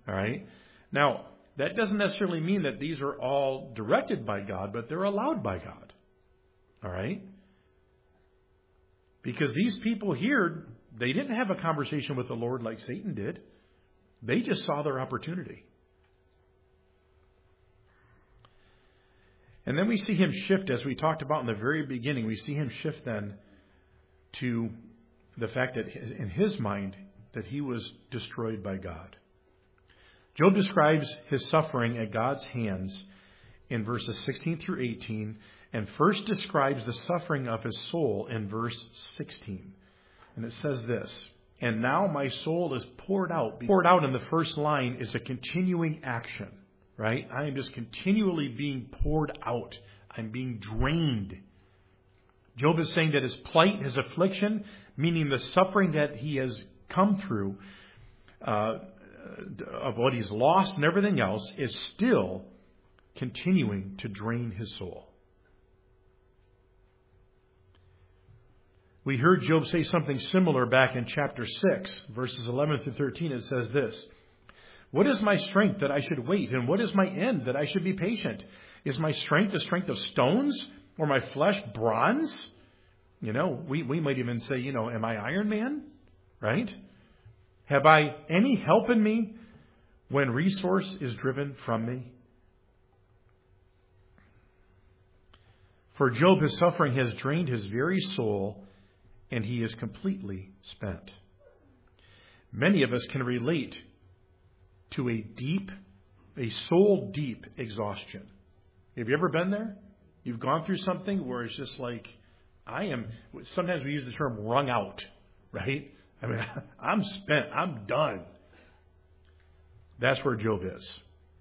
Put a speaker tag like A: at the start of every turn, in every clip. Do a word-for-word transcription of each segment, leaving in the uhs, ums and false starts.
A: All right. Now, that doesn't necessarily mean that these are all directed by God, but they're allowed by God. All right. Because these people here, they didn't have a conversation with the Lord like Satan did. They just saw their opportunity. And then we see him shift, as we talked about in the very beginning, we see him shift then to the fact that in his mind that he was destroyed by God. Job describes his suffering at God's hands in verses sixteen through eighteen, and first describes the suffering of his soul in verse sixteen. And it says this, "And now my soul is poured out." Poured out in the first line is a continuing action, right? I am just continually being poured out. I'm being drained. Job is saying that his plight, his affliction, meaning the suffering that he has come through, uh, of what he's lost and everything else, is still continuing to drain his soul. We heard Job say something similar back in chapter six, verses eleven through thirteen. It says this, "What is my strength that I should wait? And what is my end that I should be patient? Is my strength the strength of stones, or my flesh bronze?" You know, we, we might even say, you know, am I Iron Man? Right? "Have I any help in me when resource is driven from me?" For Job, his suffering has drained his very soul, and he is completely spent. Many of us can relate to a deep, a soul deep exhaustion. Have you ever been there? You've gone through something where it's just like, I am, sometimes we use the term wrung out, right? I mean, I'm spent. I'm done. That's where Job is.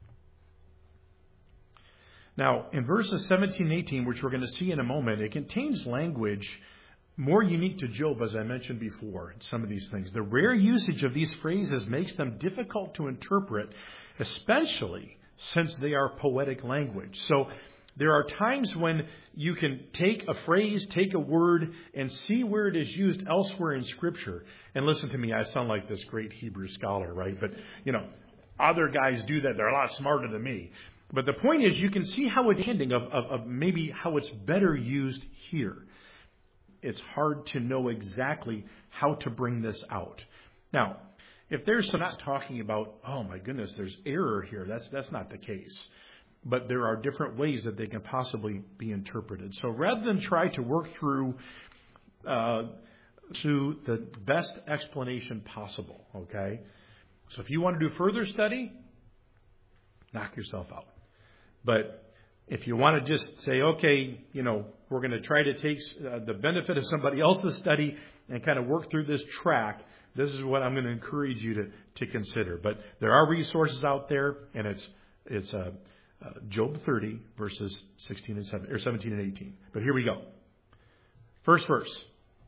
A: Now, in verses seventeen and eighteen, which we're going to see in a moment, it contains language more unique to Job, as I mentioned before, some of these things. The rare usage of these phrases makes them difficult to interpret, especially since they are poetic language. So there are times when you can take a phrase, take a word, and see where it is used elsewhere in Scripture. And listen to me, I sound like this great Hebrew scholar, right? But, you know, other guys do that. They're a lot smarter than me. But the point is, you can see how it's ending of, of, of maybe how it's better used here. It's hard to know exactly how to bring this out. Now, if there's some not talking about, oh my goodness, there's error here. That's that's not the case. But there are different ways that they can possibly be interpreted. So rather than try to work through uh, to the best explanation possible, okay? So if you want to do further study, knock yourself out. But if you want to just say, okay, you know, we're going to try to take uh, the benefit of somebody else's study and kind of work through this track, this is what I'm going to encourage you to, to consider. But there are resources out there, and it's it's uh, uh, Job thirty, verses sixteen and seven, or seventeen and eighteen. But here we go. First verse.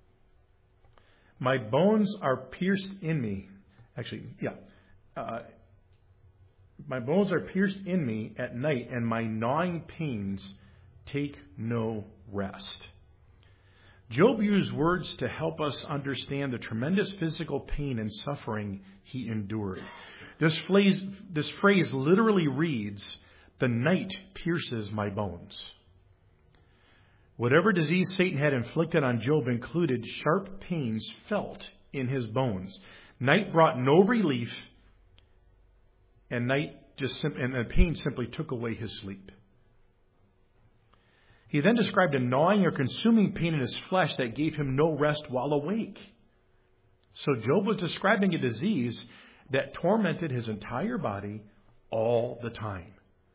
A: "My bones are pierced in me." Actually, yeah. Uh, "My bones are pierced in me at night, and my gnawing pains take no rest." Job used words to help us understand the tremendous physical pain and suffering he endured. This phrase, this phrase literally reads, "The night pierces my bones." Whatever disease Satan had inflicted on Job included sharp pains felt in his bones. Night brought no relief, and night just sim- and the pain simply took away his sleep. He then described a gnawing or consuming pain in his flesh that gave him no rest while awake. So Job was describing a disease that tormented his entire body all the time.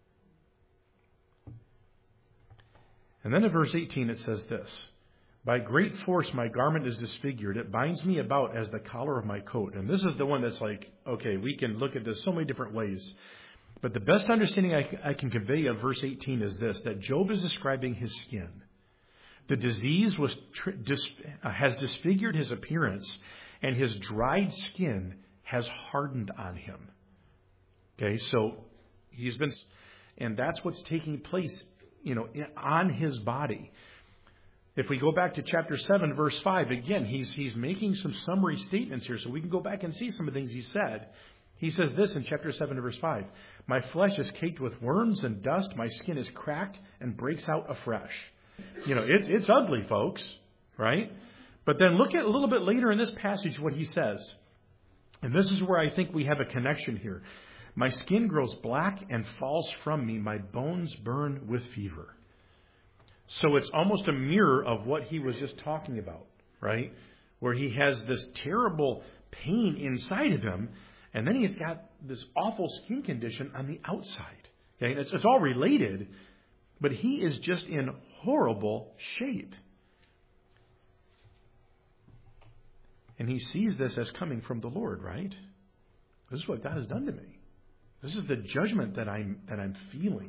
A: And then in verse eighteen it says this, "By great force my garment is disfigured. It binds me about as the collar of my coat." And this is the one that's like, okay, we can look at this so many different ways. But the best understanding I, I can convey of verse eighteen is this, that Job is describing his skin. The disease was tr- dis, uh, has disfigured his appearance, and his dried skin has hardened on him. Okay, so he's been, and that's what's taking place, you know, in, on his body. If we go back to chapter seven, verse five, again, he's he's making some summary statements here, so we can go back and see some of the things he said. He says this in chapter seven, verse five. My flesh is caked with worms and dust. My skin is cracked and breaks out afresh. You know, it's, it's ugly, folks, right? But then look at a little bit later in this passage what he says. And this is where I think we have a connection here. My skin grows black and falls from me. My bones burn with fever. So it's almost a mirror of what he was just talking about, right? Where he has this terrible pain inside of him, and then he's got this awful skin condition on the outside. Okay, and it's, it's all related, but he is just in horrible shape. And he sees this as coming from the Lord, right? This is what God has done to me. This is the judgment that I'm that I'm feeling.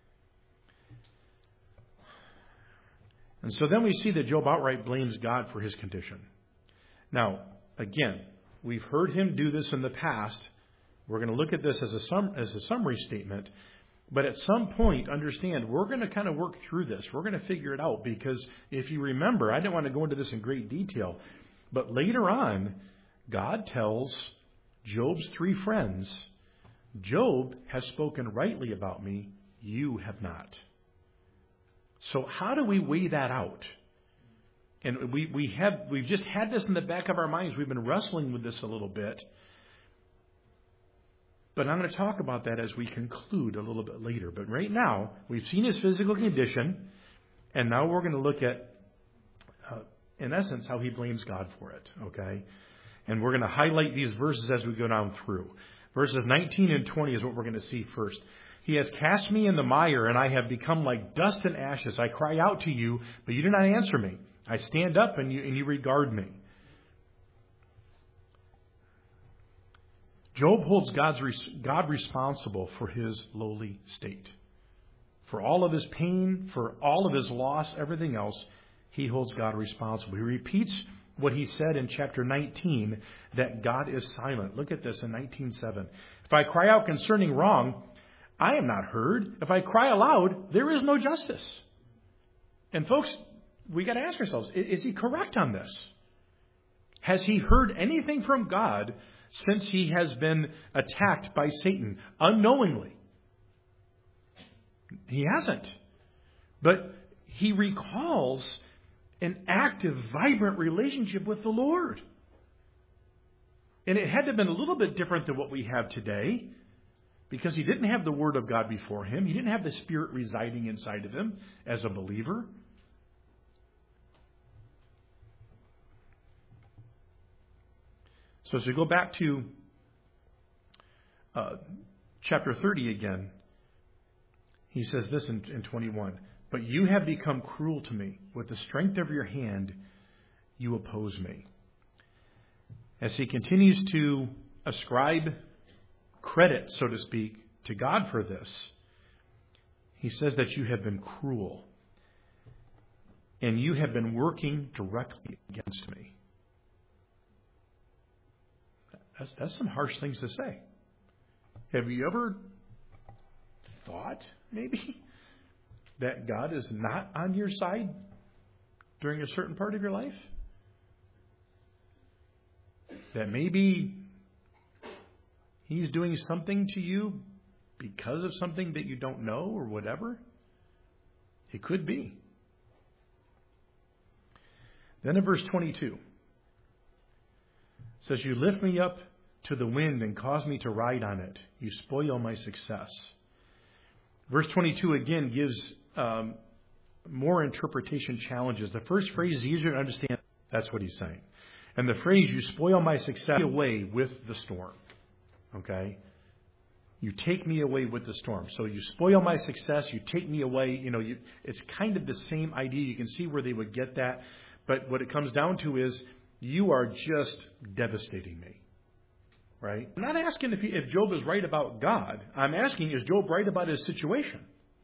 A: And so then we see that Job outright blames God for his condition. Now, again, we've heard him do this in the past. We're going to look at this as a sum, as a summary statement. But at some point, understand, we're going to kind of work through this. We're going to figure it out. Because if you remember, I didn't want to go into this in great detail. But later on, God tells Job's three friends, Job has spoken rightly about me. You have not. So how do we weigh that out? And we, we have, we've just had this in the back of our minds. We've been wrestling with this a little bit. But I'm going to talk about that as we conclude a little bit later. But right now, we've seen his physical condition. And now we're going to look at, uh, in essence, how he blames God for it. Okay? And we're going to highlight these verses as we go down through. Verses nineteen and twenty is what we're going to see first. He has cast me in the mire, and I have become like dust and ashes. I cry out to you, but you do not answer me. I stand up, and you, and you regard me. Job holds God's God responsible for his lowly state. For all of his pain, for all of his loss, everything else, he holds God responsible. He repeats what he said in chapter nineteen, that God is silent. Look at this in nineteen seven. If I cry out concerning wrong, I am not heard. If I cry aloud, there is no justice. And folks, we got to ask ourselves, is he correct on this? Has he heard anything from God since he has been attacked by Satan unknowingly? He hasn't. But he recalls an active, vibrant relationship with the Lord. And it had to have been a little bit different than what we have today, because he didn't have the Word of God before him. He didn't have the Spirit residing inside of him as a believer. So as we go back to uh, chapter thirty again, he says this in, in twenty-one. But you have become cruel to me. With the strength of your hand, you oppose me. As he continues to ascribe credit, so to speak, to God for this, he says that you have been cruel. And you have been working directly against me. That's, that's some harsh things to say. Have you ever thought, maybe, that God is not on your side during a certain part of your life? That maybe he's doing something to you because of something that you don't know or whatever? It could be. Then in verse twenty-two, it says, you lift me up to the wind and cause me to ride on it. You spoil my success. Verse twenty-two again gives um, more interpretation challenges. The first phrase is easier to understand. That's what he's saying. And the phrase, you spoil my success, away with the storm. Okay? You take me away with the storm. So you spoil my success, you take me away. You know, you, it's kind of the same idea. You can see where they would get that. But what it comes down to is, you are just devastating me. Right? I'm not asking if, he, if Job is right about God. I'm asking, is Job right about his situation?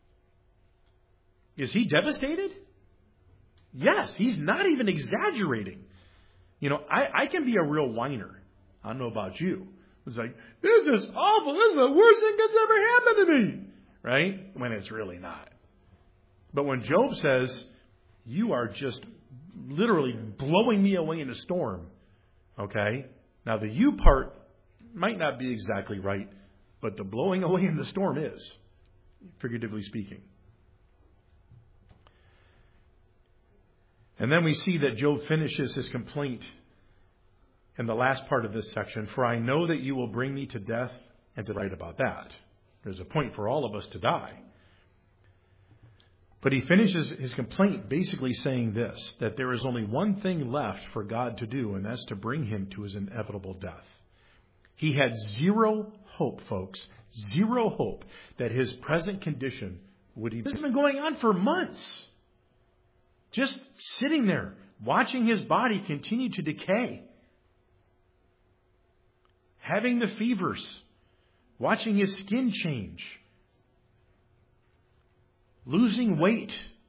A: Is he devastated? Yes, he's not even exaggerating. You know, I, I can be a real whiner. I don't know about you. It's like, this is awful. This is the worst thing that's ever happened to me. Right? When it's really not. But when Job says, you are just literally blowing me away in a storm. Okay? Now the you part, might not be exactly right, but the blowing away in the storm is, figuratively speaking. And then we see that Job finishes his complaint in the last part of this section. For I know that you will bring me to death, and to write about that. There's a point for all of us to die. But he finishes his complaint basically saying this, that there is only one thing left for God to do, and that's to bring him to his inevitable death. He had zero hope, folks, zero hope that his present condition would even... This has been going on for months. Just sitting there, watching his body continue to decay. Having the fevers, watching his skin change. Losing weight,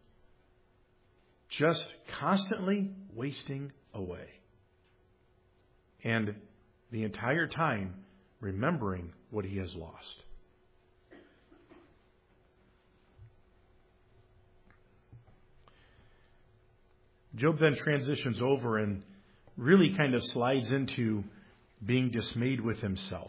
A: just constantly wasting away. And the entire time remembering what he has lost. Job then transitions over and really kind of slides into being dismayed with himself.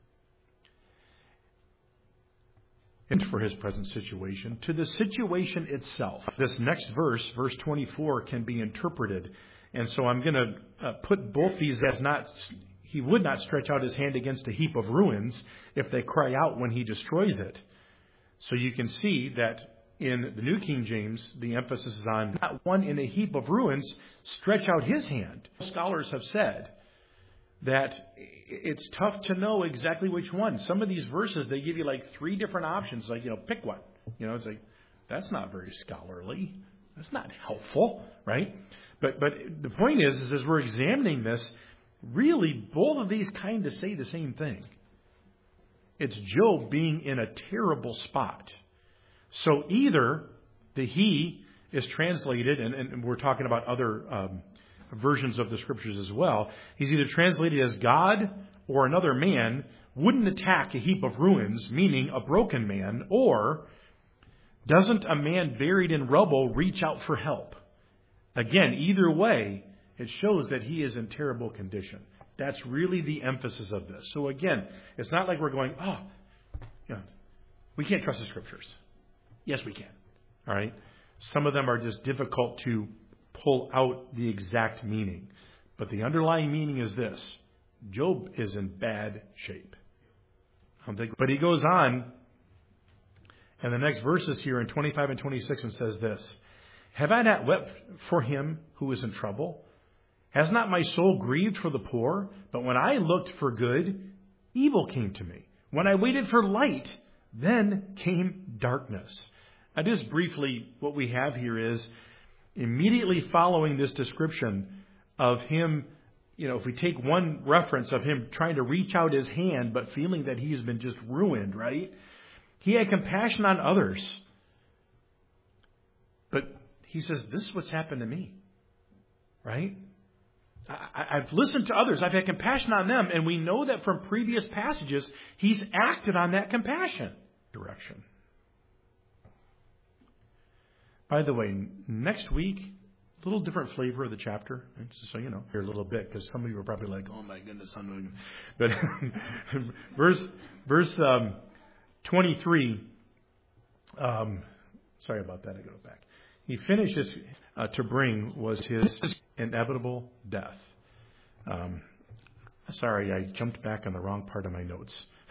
A: And for his present situation, to the situation itself. This next verse, verse twenty-four, can be interpreted. And so I'm going to uh, put both these as not, he would not stretch out his hand against a heap of ruins if they cry out when he destroys it. So you can see that in the New King James, the emphasis is on not one in a heap of ruins stretch out his hand. Scholars have said that it's tough to know exactly which one. Some of these verses, they give you like three different options. Like, you know, pick one. You know, it's like, that's not very scholarly. That's not helpful, right? But but the point is, is as we're examining this, really both of these kind of say the same thing. It's Job being in a terrible spot. So either the he is translated, and, and we're talking about other um, versions of the scriptures as well. He's either translated as God or another man wouldn't attack a heap of ruins, meaning a broken man, or doesn't a man buried in rubble reach out for help? Again, either way, it shows that he is in terrible condition. That's really the emphasis of this. So again, it's not like we're going, oh, you know, we can't trust the scriptures. Yes, we can. All right. Some of them are just difficult to pull out the exact meaning. But the underlying meaning is this. Job is in bad shape. But he goes on, and the next verses here in twenty-five and twenty-six and says this. Have I not wept for him who is in trouble? Has not my soul grieved for the poor? But when I looked for good, evil came to me. When I waited for light, then came darkness. Now, just briefly, what we have here is immediately following this description of him, you know, if we take one reference of him trying to reach out his hand, but feeling that he's been just ruined, right? He had compassion on others. But he says, this is what's happened to me, right? I, I've listened to others. I've had compassion on them. And we know that from previous passages, he's acted on that compassion direction. By the way, next week, a little different flavor of the chapter. Just so you know, here a little bit, because some of you are probably like, "Oh my goodness, I'm." But verse verse um, twenty-three. Um, sorry about that. I go back. He finishes uh, to bring was his inevitable death. Um, sorry, I jumped back on the wrong part of my notes.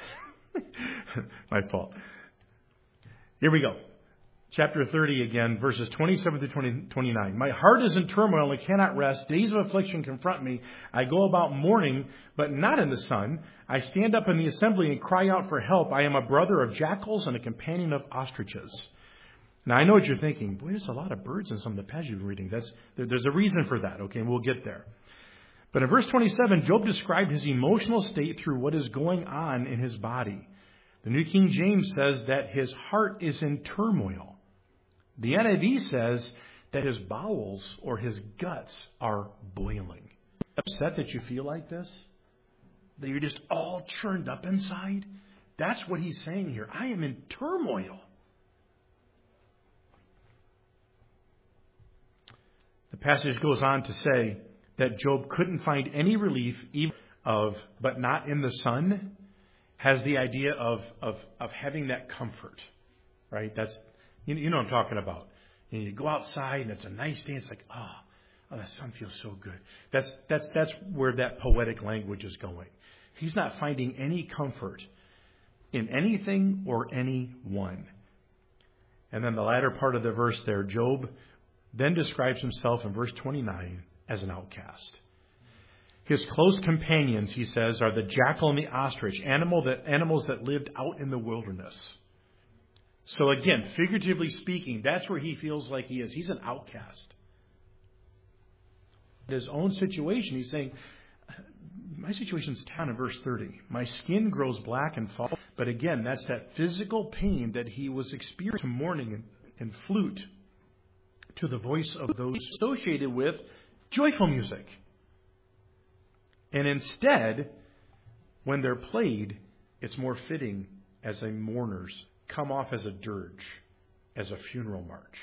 A: My fault. Here we go. Chapter thirty again, verses twenty-seven to twenty-nine. My heart is in turmoil and cannot rest. Days of affliction confront me. I go about mourning, but not in the sun. I stand up in the assembly and cry out for help. I am a brother of jackals and a companion of ostriches. Now, I know what you're thinking. Boy, there's a lot of birds in some of the passages you're reading. That's, there, there's a reason for that, okay, and we'll get there. But in verse twenty-seven, Job described his emotional state through what is going on in his body. The New King James says that his heart is in turmoil. The N I V says that his bowels or his guts are boiling. Upset that you feel like this? That you're just all churned up inside? That's what he's saying here. I am in turmoil. The passage goes on to say that Job couldn't find any relief even of but not in the sun has the idea of of, of having that comfort, right? That's you, you know what I'm talking about. And you go outside and it's a nice day. It's like, oh, oh, the sun feels so good. That's that's that's where that poetic language is going. He's not finding any comfort in anything or anyone. And then the latter part of the verse there, Job then describes himself in verse twenty-nine as an outcast. His close companions, he says, are the jackal and the ostrich, animal that, animals that lived out in the wilderness. So again, figuratively speaking, that's where he feels like he is. He's an outcast. In his own situation, he's saying, my situation's down in verse thirty. My skin grows black and falls. But again, that's that physical pain that he was experiencing mourning and, and flute to the voice of those associated with joyful music. And instead, when they're played, it's more fitting as a mourner's come off as a dirge, as a funeral march.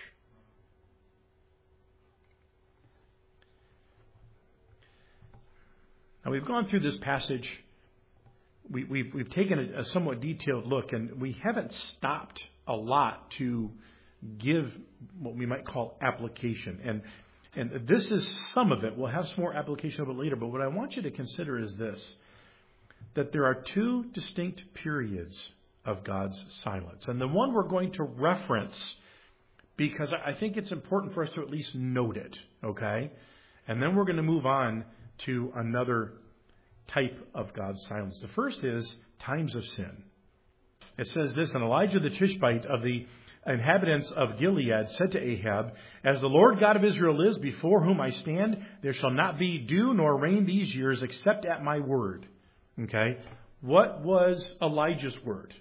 A: Now, we've gone through this passage. We, we've, we've taken a, a somewhat detailed look, and we haven't stopped a lot to give what we might call application. And, and this is some of it. We'll have some more application a bit later. But what I want you to consider is this, that there are two distinct periods of God's silence. And the one we're going to reference, because I think it's important for us to at least note it, okay? And then we're going to move on to another type of God's silence. The first is times of sin. It says this, and Elijah the Tishbite of the inhabitants of Gilead said to Ahab, as the Lord God of Israel lives, before whom I stand, there shall not be dew nor rain these years except at my word. Okay? What was Elijah's word?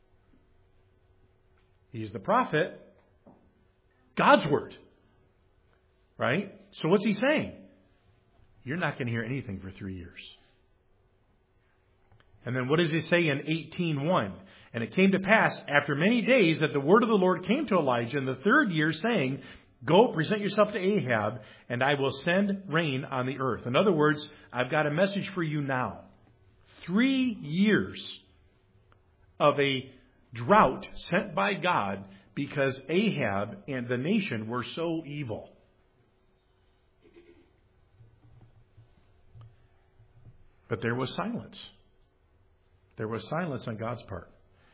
A: He's the prophet. God's word. Right? So what's he saying? You're not going to hear anything for three years. And then what does he say in eighteen one? And it came to pass after many days that the word of the Lord came to Elijah in the third year, saying, go, present yourself to Ahab, and I will send rain on the earth. In other words, I've got a message for you now. Three years of a drought sent by God because Ahab and the nation were so evil. But there was silence. There was silence on God's part.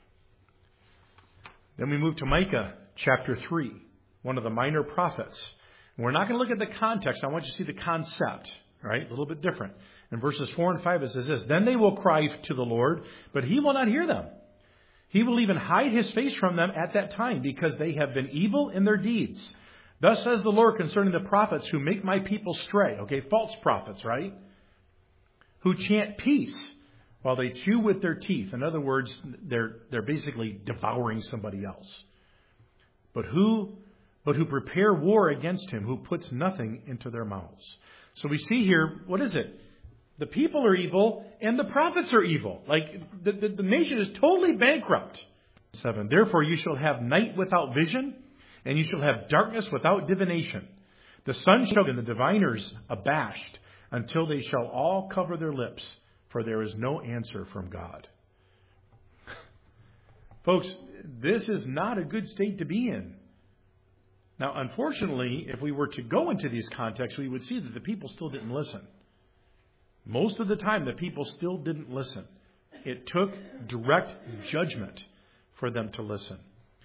A: Then we move to Micah chapter three, one of the minor prophets. We're not going to look at the context. I want you to see the concept, right? A little bit different. In verses four and five, it says this, then they will cry to the Lord, but he will not hear them. He will even hide his face from them at that time, because they have been evil in their deeds. Thus says the Lord concerning the prophets who make my people stray. Okay, false prophets, right? Who chant peace while they chew with their teeth. In other words, they're they're basically devouring somebody else. But who but who prepare war against him, who puts nothing into their mouths. So we see here, what is it? The people are evil and the prophets are evil. Like the, the, the nation is totally bankrupt. Seven. Therefore you shall have night without vision, and you shall have darkness without divination. The sun shall be and the diviners abashed, until they shall all cover their lips, for there is no answer from God. Folks, this is not a good state to be in. Now, unfortunately, if we were to go into these contexts, we would see that the people still didn't listen. Most of the time, the people still didn't listen. It took direct judgment for them to listen.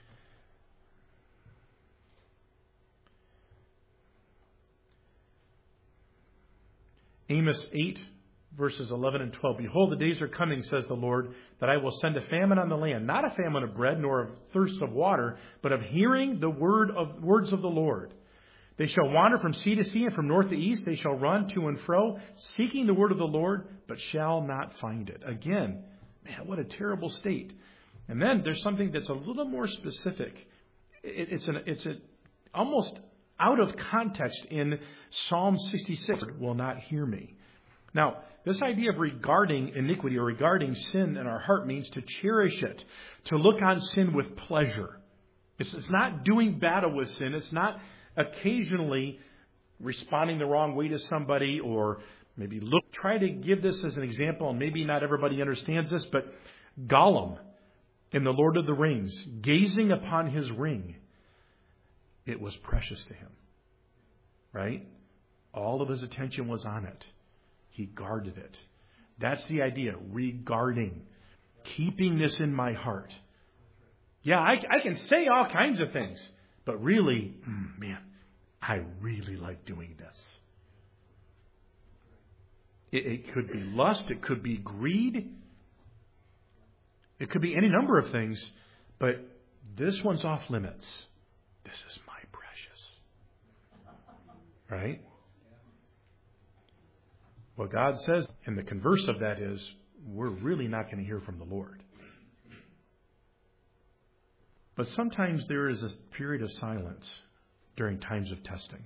A: Amos eight, verses eleven and twelve. Behold, the days are coming, says the Lord, that I will send a famine on the land, not a famine of bread, nor of thirst of water, but of hearing the word of words of the Lord. They shall wander from sea to sea, and from north to east. They shall run to and fro, seeking the word of the Lord, but shall not find it. Again, man, what a terrible state. And then there's something that's a little more specific. It, it's an, it's a, almost out of context in Psalm sixty-six, will not hear me. Now, this idea of regarding iniquity or regarding sin in our heart means to cherish it, to look on sin with pleasure. It's, it's not doing battle with sin. It's not occasionally responding the wrong way to somebody or Maybe look, try to give this as an example, and maybe not everybody understands this, but Gollum in The Lord of the Rings, gazing upon his ring, it was precious to him. Right? All of his attention was on it. He guarded it. That's the idea, regarding, keeping this in my heart. Yeah, I, I can say all kinds of things, but really, man, I really like doing this. It, it could be lust. It could be greed. It could be any number of things. But this one's off limits. This is my precious. Right? What God says, and the converse of that is, we're really not going to hear from the Lord. But sometimes there is a period of silence during times of testing.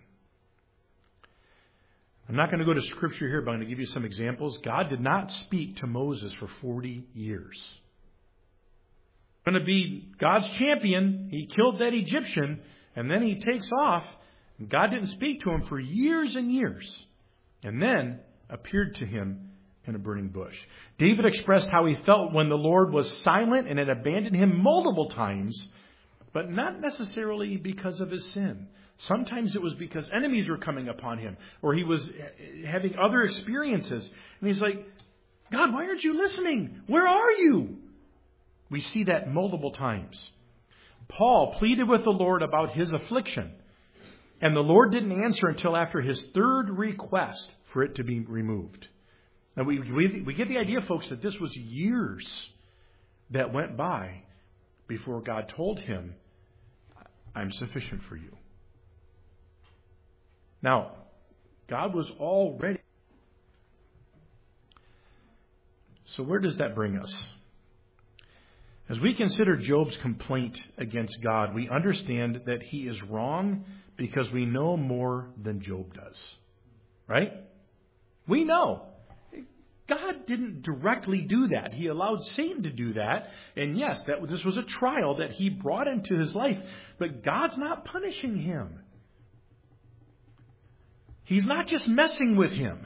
A: I'm not going to go to Scripture here, but I'm going to give you some examples. God did not speak to Moses for forty years. Going to be God's champion. He killed that Egyptian, and then he takes off. God didn't speak to him for years and years, and then appeared to him in a burning bush. David expressed how he felt when the Lord was silent and had abandoned him multiple times, but not necessarily because of his sin. Sometimes it was because enemies were coming upon him, or he was having other experiences. And he's like, God, why aren't you listening? Where are you? We see that multiple times. Paul pleaded with the Lord about his affliction, and the Lord didn't answer until after his third request for it to be removed. Now, we, we, we get the idea, folks, that this was years that went by before God told him, I'm sufficient for you. Now, God was already. So where does that bring us? As we consider Job's complaint against God, we understand that he is wrong because we know more than Job does. Right? We know. God didn't directly do that. He allowed Satan to do that. And yes, that this was a trial that he brought into his life. But God's not punishing him. He's not just messing with him.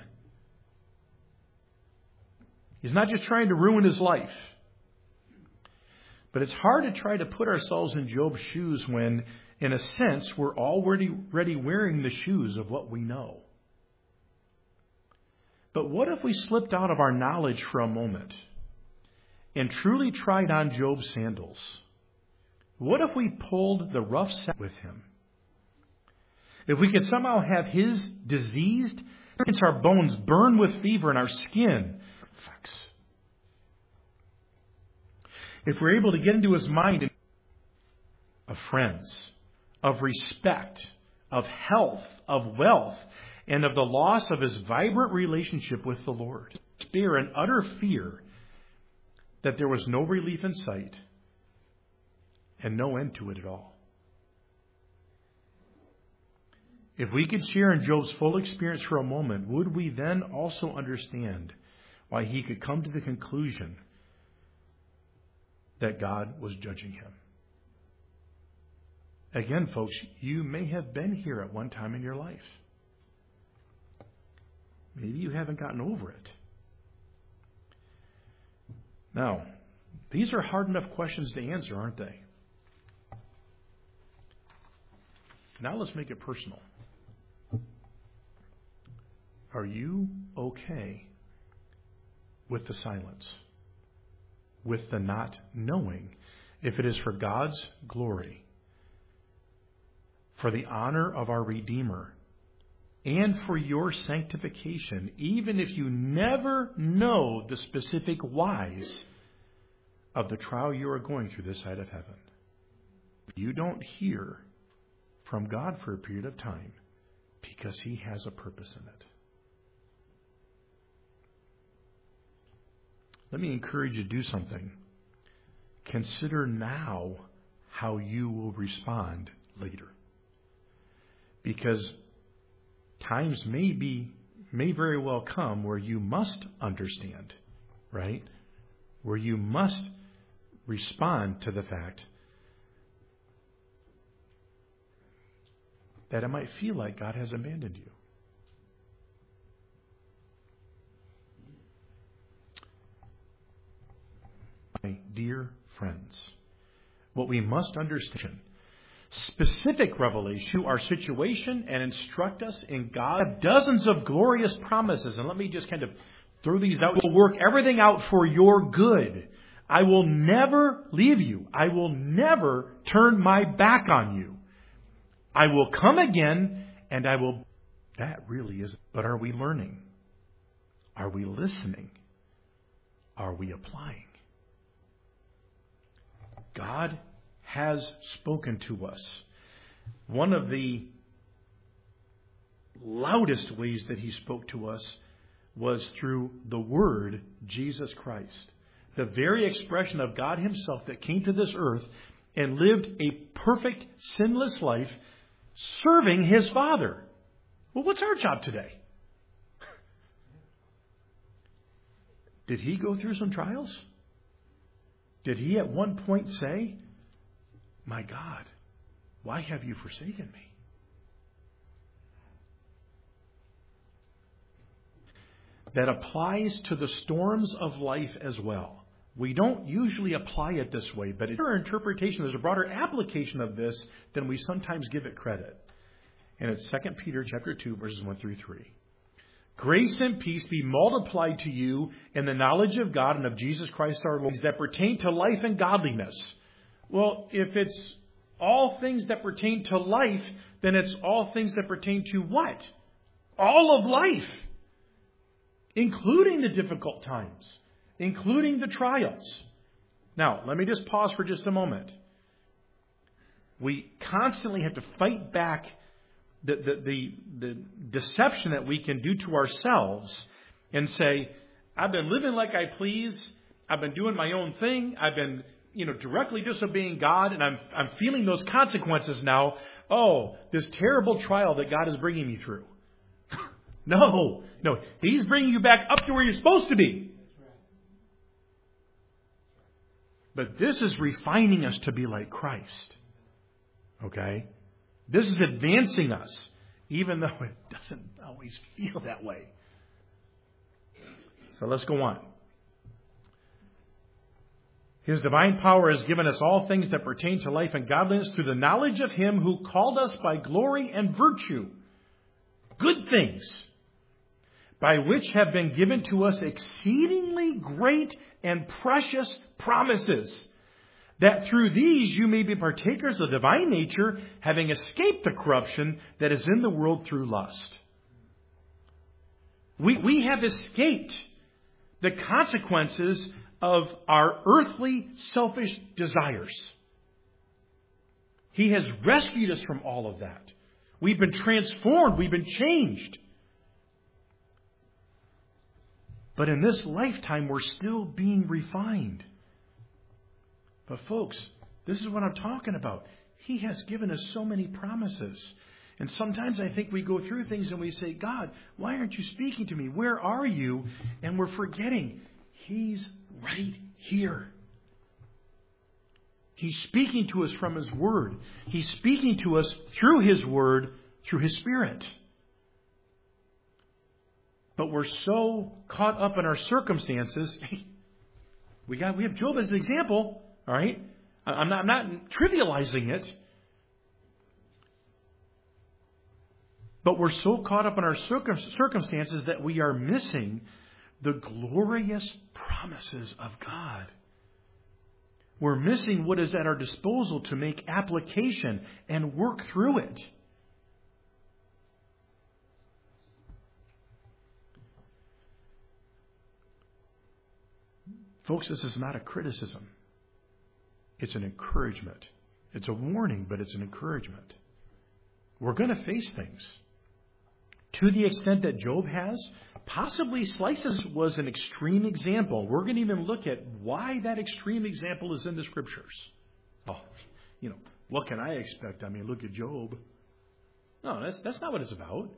A: He's not just trying to ruin his life. But it's hard to try to put ourselves in Job's shoes when, in a sense, we're already, already wearing the shoes of what we know. But what if we slipped out of our knowledge for a moment and truly tried on Job's sandals? What if we pulled the rough set with him? If we could somehow have his diseased, our bones burn with fever and our skin flex. If we're able to get into his mind of friends, of respect, of health, of wealth, and of the loss of his vibrant relationship with the Lord, despair and utter fear that there was no relief in sight and no end to it at all. If we could share in Job's full experience for a moment, would we then also understand why he could come to the conclusion that God was judging him? Again, folks, you may have been here at one time in your life. Maybe you haven't gotten over it. Now, these are hard enough questions to answer, aren't they? Now let's make it personal. Are you okay with the silence? With the not knowing? If it is for God's glory, for the honor of our Redeemer, and for your sanctification, even if you never know the specific whys of the trial you are going through this side of heaven, you don't hear from God for a period of time because he has a purpose in it. Let me encourage you to do something. Consider now how you will respond later. Because times may be, may very well come where you must understand, right? Where you must respond to the fact that it might feel like God has abandoned you. My dear friends, what we must understand, specific revelation to our situation and instruct us in God. We have dozens of glorious promises, and let me just kind of throw these out. Will work everything out for your good. I will never leave you. I will never turn my back on you. I will come again, and I will... That really is... But are we learning? Are we listening? Are we applying? God has spoken to us. One of the loudest ways that He spoke to us was through the Word, Jesus Christ. The very expression of God Himself that came to this earth and lived a perfect, sinless life serving His Father. Well, what's our job today? Did He go through some trials? Did He at one point say, my God, why have you forsaken me? That applies to the storms of life as well. We don't usually apply it this way, but in our interpretation, there's a broader application of this than we sometimes give it credit. And it's Second Peter chapter two, verses one through three. Grace and peace be multiplied to you in the knowledge of God and of Jesus Christ our Lord, that pertain to life and godliness. Well, if it's all things that pertain to life, then it's all things that pertain to what? All of life. Including the difficult times. Including the trials. Now, let me just pause for just a moment. We constantly have to fight back The, the, the, the deception that we can do to ourselves and say, I've been living like I please. I've been doing my own thing. I've been, you know, directly disobeying God, and I'm, I'm feeling those consequences now. Oh, this terrible trial that God is bringing me through. no, no, He's bringing you back up to where you're supposed to be. But this is refining us to be like Christ. Okay? This is advancing us, even though it doesn't always feel that way. So let's go on. His divine power has given us all things that pertain to life and godliness through the knowledge of Him who called us by glory and virtue. Good things, by which have been given to us exceedingly great and precious promises, that through these you may be partakers of the divine nature, having escaped the corruption that is in the world through lust. We, we have escaped the consequences of our earthly, selfish desires. He has rescued us from all of that. We've been transformed. We've been changed. But in this lifetime, we're still being refined. But folks, this is what I'm talking about. He has given us so many promises. And sometimes I think we go through things and we say, God, why aren't you speaking to me? Where are you? And we're forgetting He's right here. He's speaking to us from His Word. He's speaking to us through His Word, through His Spirit. But we're so caught up in our circumstances. We got we have Job as an example. All right? I'm not, I'm not trivializing it. But we're so caught up in our circumstances that we are missing the glorious promises of God. We're missing what is at our disposal to make application and work through it. Folks, this is not a criticism. It's an encouragement. It's a warning, but it's an encouragement. We're going to face things. To the extent that Job has, possibly slices was an extreme example. We're going to even look at why that extreme example is in the Scriptures. Oh, you know, what can I expect? I mean, look at Job. No, that's, that's not what it's about.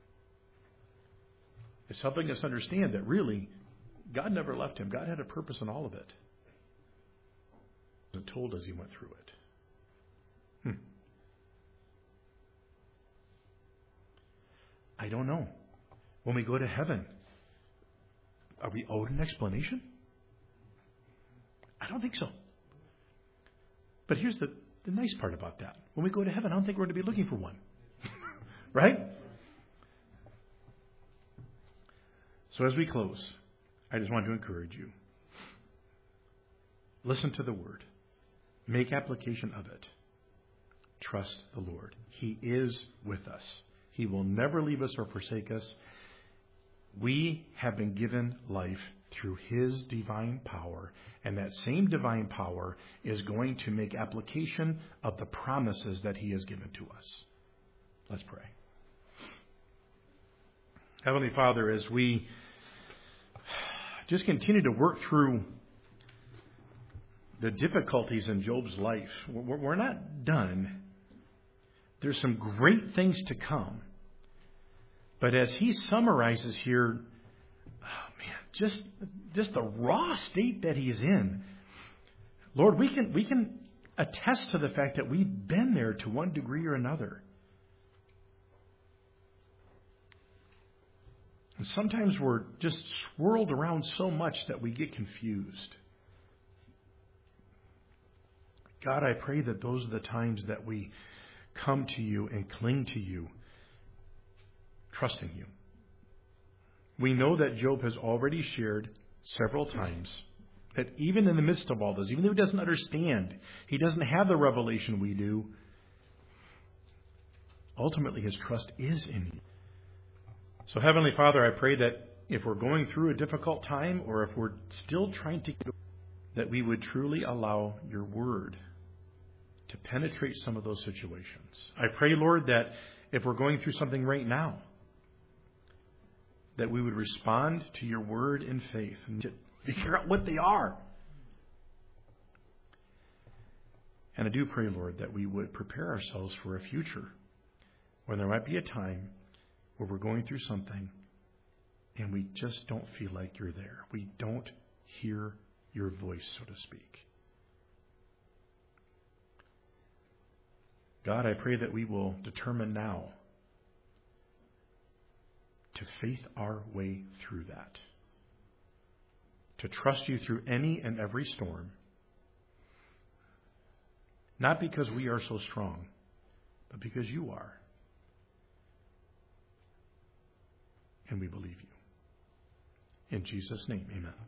A: It's helping us understand that really, God never left him. God had a purpose in all of it. And told as he went through it. Hmm. I don't know. When we go to heaven, are we owed an explanation? I don't think so. But here's the, the nice part about that. When we go to heaven, I don't think we're going to be looking for one. Right? So as we close, I just want to encourage you. Listen to the word. Make application of it. Trust the Lord. He is with us. He will never leave us or forsake us. We have been given life through His divine power, and that same divine power is going to make application of the promises that He has given to us. Let's pray. Heavenly Father, as we just continue to work through the difficulties in Job's life, we're not done. There's some great things to come. But as he summarizes here, oh man, just just the raw state that he's in. Lord, we can we can attest to the fact that we've been there to one degree or another. And sometimes we're just swirled around so much that we get confused. God, I pray that those are the times that we come to you and cling to you, trusting you. We know that Job has already shared several times that even in the midst of all this, even though he doesn't understand, he doesn't have the revelation we do, ultimately his trust is in you. So Heavenly Father, I pray that if we're going through a difficult time or if we're still trying to, that we would truly allow your word to penetrate some of those situations. I pray, Lord, that if we're going through something right now, that we would respond to your word in faith and to figure out what they are. And I do pray, Lord, that we would prepare ourselves for a future when there might be a time where we're going through something and we just don't feel like you're there. We don't hear your voice, so to speak. God, I pray that we will determine now to faith our way through that. To trust you through any and every storm. Not because we are so strong, but because you are. And we believe you. In Jesus' name, amen.